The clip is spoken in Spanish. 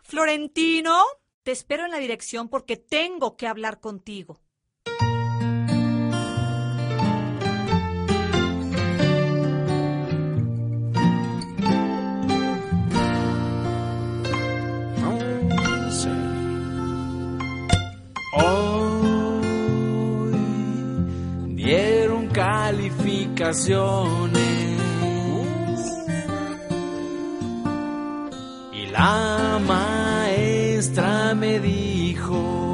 Florentino, te espero en la dirección porque tengo que hablar contigo. Hoy dieron calificaciones y la maestra me dijo: